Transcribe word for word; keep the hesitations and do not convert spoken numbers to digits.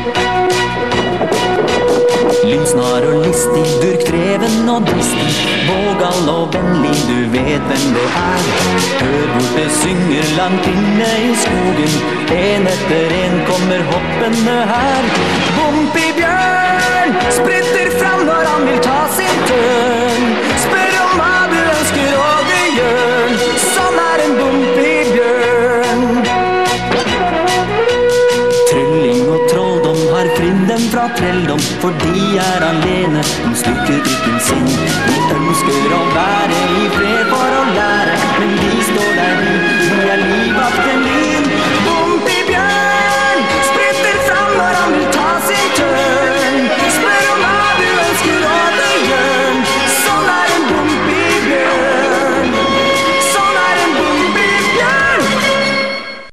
Lynsnar og listig, durkdreven og dristig, vågal og vennlig, du vet hvem det er. Hør hvor det synger langt inne i skogen, en etter en kommer hoppende her. Bompibjørn spritter fram når han vil ta sin tørn. Spør om hva du ønsker og du gjør, sånn er en bompibjørn. Trylling og trolldom har fridd dem fra trelldom, for de er alene, de styrker ikke sin. De ønsker å være i fred for